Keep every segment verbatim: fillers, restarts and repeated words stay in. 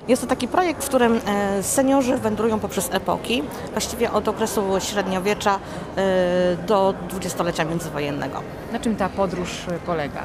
Jest to taki projekt, w którym seniorzy wędrują poprzez epoki, właściwie od okresu średniowiecza do dwudziestolecia międzywojennego. Na czym ta podróż polega?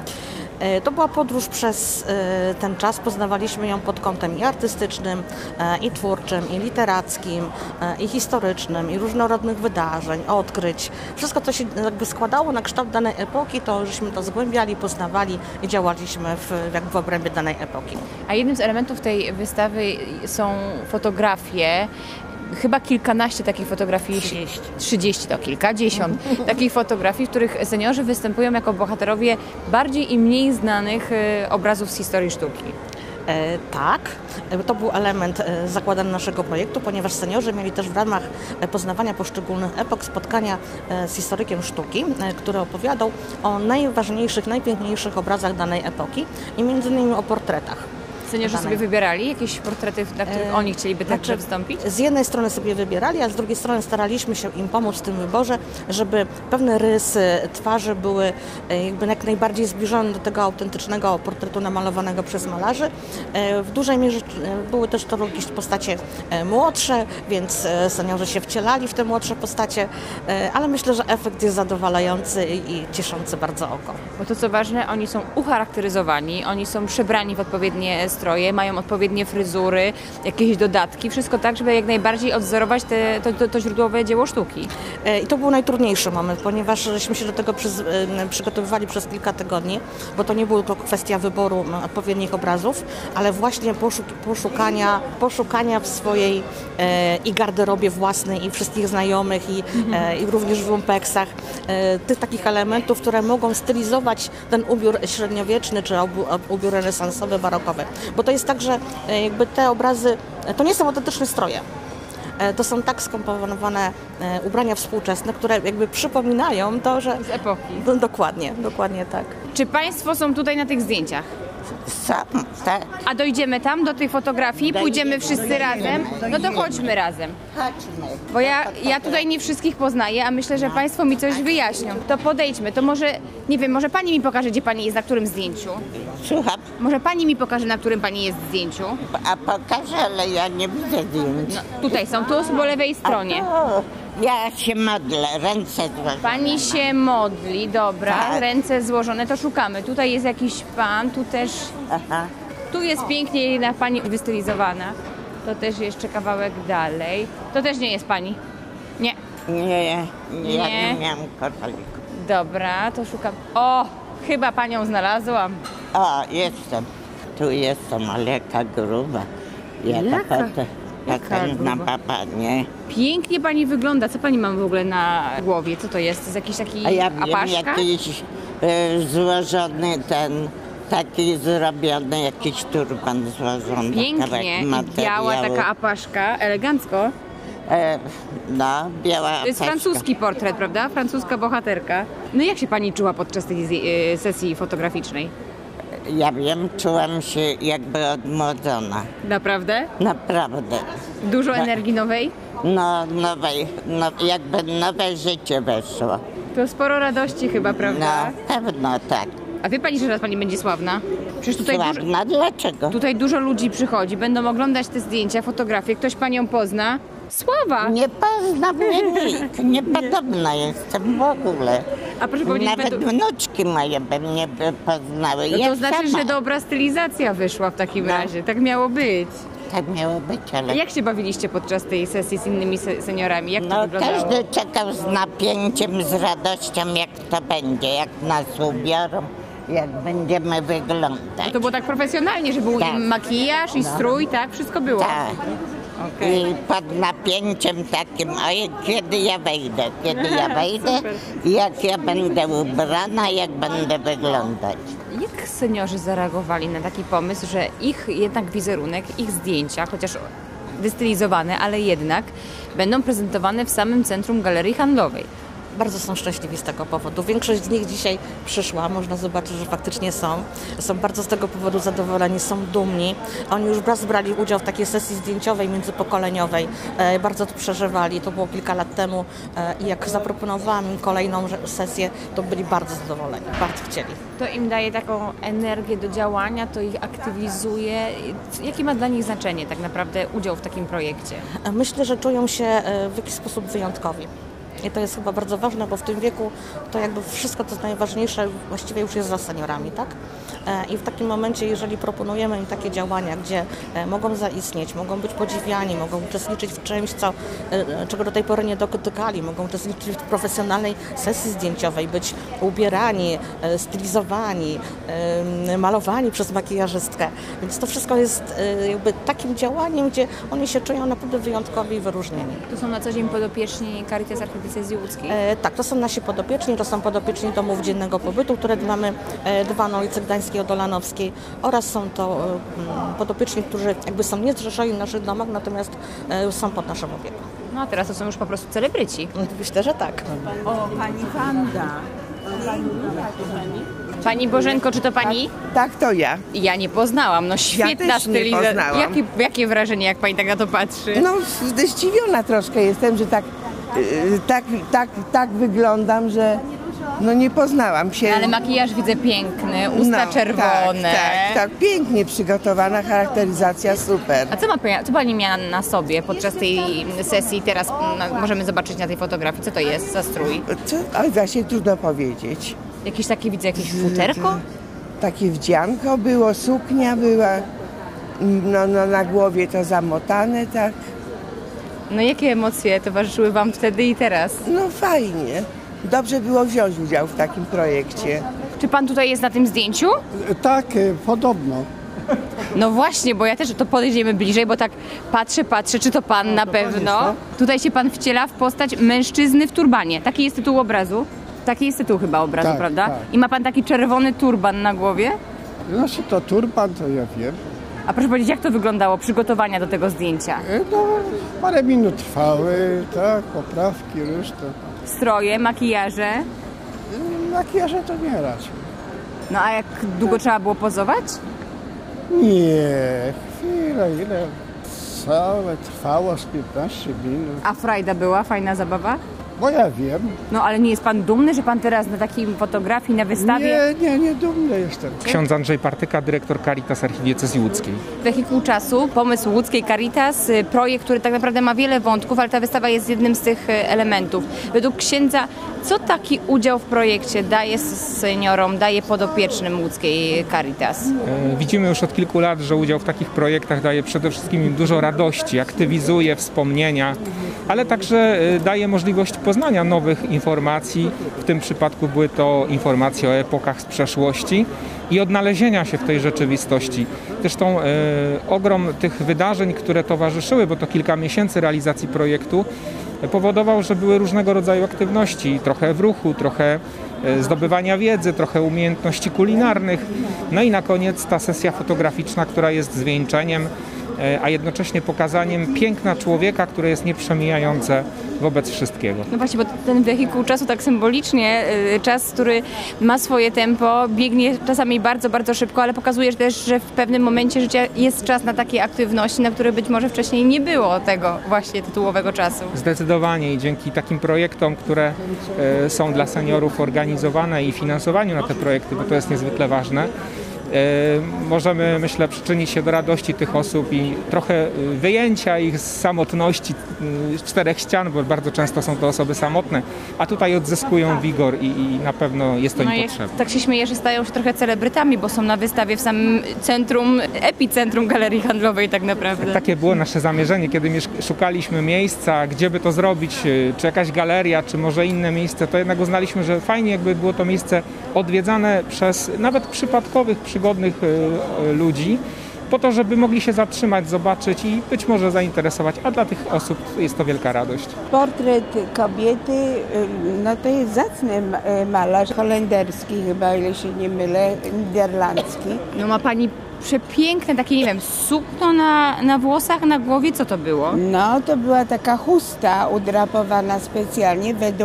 To była podróż przez ten czas, poznawaliśmy ją pod kątem i artystycznym, i twórczym, i literackim, i historycznym, i różnorodnych wydarzeń, odkryć. Wszystko, co się jakby składało na kształt danej epoki, to żeśmy to zgłębiali, poznawali i działaliśmy w, jakby w obrębie danej epoki. A jednym z elementów tej wystawy są fotografie. Chyba kilkanaście takich fotografii. trzydzieści. trzydzieści to kilkadziesiąt takich fotografii, w których seniorzy występują jako bohaterowie bardziej i mniej znanych obrazów z historii sztuki. E, tak, to był element e, zakładany naszego projektu, ponieważ seniorzy mieli też w ramach poznawania poszczególnych epok spotkania e, z historykiem sztuki, e, który opowiadał o najważniejszych, najpiękniejszych obrazach danej epoki i między innymi o portretach. Seniorzy sobie wybierali jakieś portrety, na których oni chcieliby także znaczy, wystąpić? Z jednej strony sobie wybierali, a z drugiej strony staraliśmy się im pomóc w tym wyborze, żeby pewne rysy twarzy były jakby jak najbardziej zbliżone do tego autentycznego portretu namalowanego przez malarzy. W dużej mierze były też to jakieś postacie młodsze, więc seniorzy się wcielali w te młodsze postacie, ale myślę, że efekt jest zadowalający i cieszący bardzo oko. Bo to co ważne, oni są ucharakteryzowani, oni są przebrani w odpowiednie stroje, mają odpowiednie fryzury, jakieś dodatki, wszystko tak, żeby jak najbardziej odwzorować te, to, to, to źródłowe dzieło sztuki. I to był najtrudniejszy moment, ponieważ żeśmy się do tego przyz, przygotowywali przez kilka tygodni, bo to nie była tylko kwestia wyboru odpowiednich obrazów, ale właśnie poszuk, poszukania, poszukania w swojej e, i garderobie własnej, i wszystkich znajomych, i, e, i również w lumpeksach, e, tych takich elementów, które mogą stylizować ten ubiór średniowieczny, czy ubiór renesansowy, barokowy. Bo to jest tak, że jakby te obrazy, to nie są autentyczne stroje. To są tak skomponowane ubrania współczesne, które jakby przypominają to, że... Z epoki. No, dokładnie, dokładnie tak. Czy Państwo są tutaj na tych zdjęciach? Sam, tak. A dojdziemy tam, do tej fotografii? Pójdziemy wszyscy razem? No to chodźmy razem. Chodźmy. Bo ja, ja tutaj nie wszystkich poznaję, a myślę, że Państwo mi coś wyjaśnią. To podejdźmy, to może, nie wiem, może Pani mi pokaże, gdzie Pani jest, na którym zdjęciu? Słucham? Może Pani mi pokaże, na którym Pani jest zdjęciu? A pokażę, ale ja nie widzę zdjęć. No, tutaj są, tu po lewej stronie. O, ja się modlę, ręce złożone. Pani się modli, dobra, Tak. ręce złożone, to szukamy. Tutaj jest jakiś pan, tu też, Aha. tu jest pięknie na Pani wystylizowana. To też jeszcze kawałek dalej. To też nie jest Pani? Nie. Nie, nie, ja Nie. nie miałam koraliku. Dobra, to szukam. O, chyba Panią znalazłam. O, jestem. Tu jestem, ale jaka gruba. Ja Jaka? taka, ta, Jaka taka na gruba? papa, nie? Pięknie Pani wygląda. Co Pani ma w ogóle na głowie? Co to jest? To jest jakiś taki A ja wiem, apaszka? jakiś e, złożony ten, taki zrobiony, jakiś turban złożony. Pięknie. kawałek I biała materiału. taka apaszka, elegancko. E, no, biała To jest apaszka. francuski portret, prawda? Francuska bohaterka. No jak się Pani czuła podczas tej e, sesji fotograficznej? Ja wiem, czułam się jakby odmłodzona. Naprawdę? Naprawdę. Dużo Tak. energii nowej? No, nowej, no, jakby nowe życie weszło. To sporo radości chyba, No, prawda? pewno tak. A wie Pani, że raz Pani będzie sławna? Przecież tutaj dużo, Sławna, dlaczego? tutaj dużo ludzi przychodzi, będą oglądać te zdjęcia, fotografie, ktoś Panią pozna. Sława! Nie pozna mnie nikt, niepodobna jestem w ogóle. A proszę powiedzieć, Nawet będą... wnuczki moje by mnie by poznały. No to Ja znaczy, sama. że dobra stylizacja wyszła w takim No. razie. Tak miało być. Tak miało być, ale... A jak się bawiliście podczas tej sesji z innymi se seniorami? Jak to No, wyglądało? każdy czekał z napięciem, z radością, jak to będzie, jak nas ubiorą, jak będziemy wyglądać. To było tak profesjonalnie, że był Tak. i makijaż, i strój, tak? Wszystko było. Tak. Okej. I pod napięciem takim, oj, kiedy ja wejdę, kiedy ja wejdę, Super. jak ja będę ubrana, jak będę wyglądać. Jak seniorzy zareagowali na taki pomysł, że ich jednak wizerunek, ich zdjęcia, chociaż wystylizowane, ale jednak będą prezentowane w samym centrum galerii handlowej? Bardzo są szczęśliwi z tego powodu. Większość z nich dzisiaj przyszła, można zobaczyć, że faktycznie są. Są bardzo z tego powodu zadowoleni, są dumni. Oni już raz brali udział w takiej sesji zdjęciowej, międzypokoleniowej. E, bardzo to przeżywali, to było kilka lat temu e, i jak zaproponowałam im kolejną sesję, to byli bardzo zadowoleni, bardzo chcieli. To im daje taką energię do działania, to ich aktywizuje. Jakie ma dla nich znaczenie tak naprawdę udział w takim projekcie? Myślę, że czują się e, w jakiś sposób wyjątkowi. I to jest chyba bardzo ważne, bo w tym wieku to jakby wszystko to najważniejsze właściwie już jest za seniorami, tak? I w takim momencie, jeżeli proponujemy im takie działania, gdzie mogą zaistnieć, mogą być podziwiani, mogą uczestniczyć w czymś, co, czego do tej pory nie dotykali, mogą uczestniczyć w profesjonalnej sesji zdjęciowej, być ubierani, stylizowani, malowani przez makijażystkę. Więc to wszystko jest jakby takim działaniem, gdzie oni się czują naprawdę wyjątkowi i wyróżnieni. To są na co dzień podopieczni Caritas Archidiecezji Łódzkiej? E, tak, to są nasi podopieczni, to są podopieczni domów dziennego pobytu, które mamy e, dwa na ulicy Gdańskiej, Odolanowskiej, oraz są to e, podopieczni, którzy jakby są niezrzeszeni w naszych domach, natomiast e, są pod naszą opieką. No a teraz to są już po prostu celebryci. Myślę, że tak. O, pani Wanda. Pani Bożenko, czy to pani? Tak, to ja. Ja nie poznałam, no świetna też nie stylizacja. poznałam. Jakie, jakie wrażenie, jak pani tak na to patrzy? No, zdziwiona troszkę jestem, że tak, yy, tak, tak, tak wyglądam, że no nie poznałam się. Ale makijaż widzę piękny, usta no, czerwone. Tak, tak, tak, pięknie przygotowana, charakteryzacja super. A co, ma, pani- co pani miała na sobie podczas tej sesji? Teraz no, możemy zobaczyć na tej fotografii, co to jest za strój. Co? Oj, właśnie trudno powiedzieć. Jakieś takie, widzę, jakieś futerko? Takie wdzianko było, suknia była, no, no na głowie to zamotane, tak. No jakie emocje towarzyszyły wam wtedy i teraz? No fajnie. Dobrze było wziąć udział w takim projekcie. Czy pan tutaj jest na tym zdjęciu? Tak, e, podobno. No właśnie, bo ja też to podejdziemy bliżej, bo tak patrzę, patrzę, czy to pan na to pan pewno. jest, no. Tutaj się pan wciela w postać mężczyzny w turbanie. Taki jest tytuł obrazu. Taki jest tytuł chyba obrazu, Tak, prawda? tak. I ma pan taki czerwony turban na głowie. Znaczy to turban, to ja wiem. A proszę powiedzieć, jak to wyglądało, przygotowania do tego zdjęcia? E, No, parę minut trwały, tak, poprawki, reszta. Stroje, makijaże. E, Makijaże to nie raczej. No a jak długo trzeba było pozować? Nie, chwilę, ile całe trwało z piętnaście minut. A frajda była, fajna zabawa? Bo ja wiem. No ale nie jest pan dumny, że pan teraz na takiej fotografii, na wystawie Nie, nie, nie dumny jestem. Ksiądz Andrzej Partyka, dyrektor Caritas Archidiecezji Łódzkiej. wehikuł czasu, pomysł łódzkiej Caritas, y, projekt, który tak naprawdę ma wiele wątków, ale ta wystawa jest jednym z tych y, elementów. Według księdza, co taki udział w projekcie daje s- seniorom, daje podopiecznym łódzkiej Caritas? E, Widzimy już od kilku lat, że udział w takich projektach daje przede wszystkim im dużo radości, aktywizuje wspomnienia, ale także e, daje możliwość poznania nowych informacji. W tym przypadku były to informacje o epokach z przeszłości i odnalezienia się w tej rzeczywistości. Zresztą e, ogrom tych wydarzeń, które towarzyszyły, bo to kilka miesięcy realizacji projektu, powodował, że były różnego rodzaju aktywności, trochę w ruchu, trochę e, zdobywania wiedzy, trochę umiejętności kulinarnych. No i na koniec ta sesja fotograficzna, która jest zwieńczeniem, e, a jednocześnie pokazaniem piękna człowieka, które jest nieprzemijające wobec wszystkiego. No właśnie, bo ten wehikuł czasu tak symbolicznie, y, czas, który ma swoje tempo, biegnie czasami bardzo, bardzo szybko, ale pokazuje też, że w pewnym momencie życia jest czas na takie aktywności, na które być może wcześniej nie było tego właśnie tytułowego czasu. Zdecydowanie i dzięki takim projektom, które e, są dla seniorów organizowane i finansowaniu na te projekty, bo to jest niezwykle ważne, e, możemy, myślę, przyczynić się do radości tych osób i trochę e, wyjęcia ich z samotności e, z czterech ścian, bo bardzo często są to osoby samotne, a tutaj odzyskują wigor i, i na pewno jest to No im i potrzebne. tak się śmieję, że stają się trochę celebrytami, bo są na wystawie w samym centrum, epicentrum galerii handlowej tak naprawdę. Takie było nasze zamierzenie, kiedy mieszk- szukaliśmy miejsca, gdzie by to zrobić, y, czy jakaś galeria, czy może inne miejsce, to jednak uznaliśmy, że fajnie jakby było to miejsce odwiedzane przez nawet przypadkowych, przygodnych y, y, ludzi, po to, żeby mogli się zatrzymać, zobaczyć i być może zainteresować, a dla tych osób jest to wielka radość. Portret kobiety, y, no to jest zacny m- y, malarz holenderski chyba, o ile się nie mylę, niderlandzki. No ma pani przepiękne takie, nie wiem, sukno na, na włosach, na głowie, co to było? No to była taka chusta udrapowana specjalnie według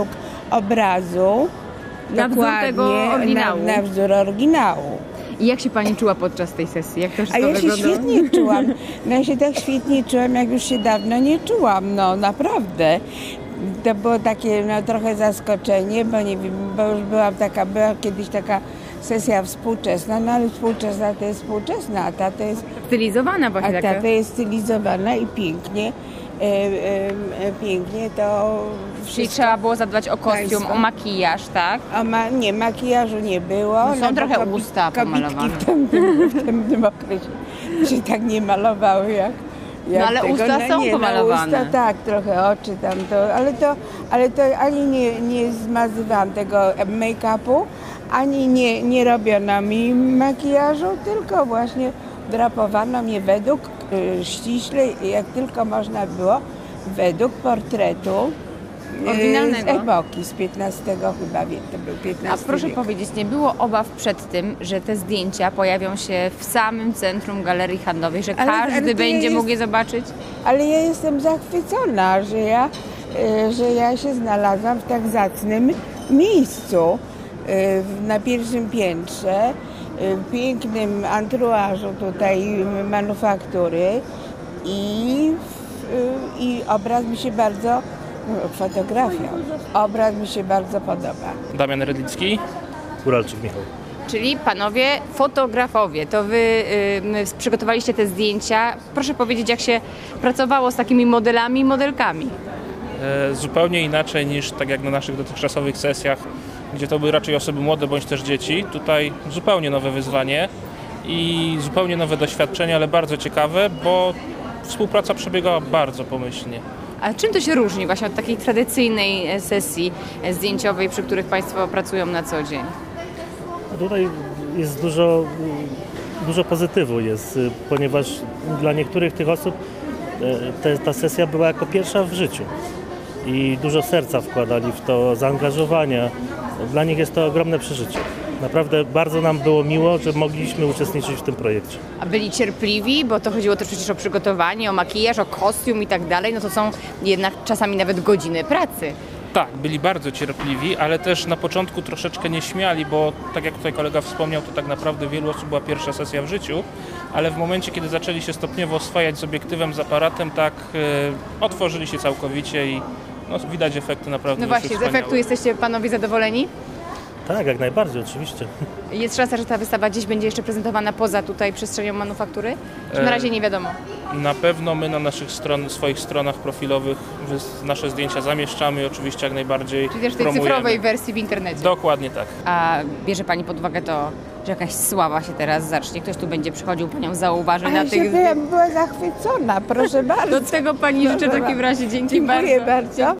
obrazu. Na wzór tego dokładnie oryginału. Na, na wzór oryginału. I jak się pani czuła podczas tej sesji? Jak to A wszystko ja się wyglądało? świetnie czułam. No ja się tak świetnie czułam, jak już się dawno nie czułam, no naprawdę. To było takie no, trochę zaskoczenie, bo nie wiem, bo już byłam taka, była kiedyś taka sesja współczesna, no ale współczesna to jest współczesna, a ta to jest, Stylizowana a właśnie ta taka. to jest stylizowana i pięknie, e, e, e, pięknie to Czyli wszystko. trzeba było zadbać o kostium, Państwo. o makijaż, tak? A ma, nie, makijażu nie było. No są bo trochę kobi- usta kobitki pomalowane. w tamtym, w tamtym okresie się tak nie malowały jak, jak No ale tego. usta no, są nie, pomalowane. No, usta, tak, trochę oczy tam to, ale to, ale to ani nie, nie zmazywałam tego make-upu, ani nie, nie robiono mi makijażu, tylko właśnie drapowano mnie według, y, ściśle jak tylko można było, według portretu y, Oryginalnego. z epoki, z piętnastego chyba, wie- to był A piętnasty proszę wiek. powiedzieć, nie było obaw przed tym, że te zdjęcia pojawią się w samym centrum galerii handlowej, że Ale- każdy ale to będzie jest- mógł je zobaczyć? Ale ja jestem zachwycona, że ja, y, że ja się znalazłam w tak zacnym miejscu, y, w- na pierwszym piętrze, y, w pięknym anturażu tutaj manufaktury i, w- i obraz mi się bardzo, fotografia, obraz mi się bardzo podoba. Damian Rydlicki. Uralczyk Michał. Czyli panowie fotografowie, to wy y, przygotowaliście te zdjęcia. Proszę powiedzieć, jak się pracowało z takimi modelami i modelkami. E, zupełnie inaczej niż tak jak na naszych dotychczasowych sesjach, gdzie to były raczej osoby młode bądź też dzieci. Tutaj zupełnie nowe wyzwanie i zupełnie nowe doświadczenie, ale bardzo ciekawe, bo współpraca przebiegała bardzo pomyślnie. A czym to się różni właśnie od takiej tradycyjnej e, sesji e, zdjęciowej, przy których państwo pracują na co dzień? Tutaj jest dużo, dużo pozytywu, jest, ponieważ dla niektórych tych osób e, te, ta sesja była jako pierwsza w życiu i dużo serca wkładali w to, zaangażowania. Dla nich jest to ogromne przeżycie. Naprawdę bardzo nam było miło, że mogliśmy uczestniczyć w tym projekcie. A byli cierpliwi, bo to chodziło też przecież o przygotowanie, o makijaż, o kostium i tak dalej, no to są jednak czasami nawet godziny pracy. Tak, byli bardzo cierpliwi, ale też na początku troszeczkę nieśmiali, bo tak jak tutaj kolega wspomniał, to tak naprawdę wielu osób była pierwsza sesja w życiu, ale w momencie, kiedy zaczęli się stopniowo oswajać z obiektywem, z aparatem, tak e, otworzyli się całkowicie i no, widać efekty naprawdę No wyszły właśnie, z wspaniałe. efektu jesteście panowie zadowoleni? Tak, jak najbardziej, oczywiście. Jest szansa, że ta wystawa gdzieś będzie jeszcze prezentowana poza tutaj przestrzenią manufaktury? Czy na E, razie nie wiadomo? Na pewno my na naszych stron, swoich stronach profilowych wys- nasze zdjęcia zamieszczamy i oczywiście jak najbardziej Czyli też w tej promujemy. cyfrowej wersji w internecie. Dokładnie tak. A bierze pani pod uwagę to, że jakaś sława się teraz zacznie? Ktoś tu będzie przychodził, panią zauważy A na ja tych się zdjęciach? byłam, była zachwycona, proszę bardzo. Do tego pani życzę w takim razie. Dzięki Dziękuję bardzo. bardzo.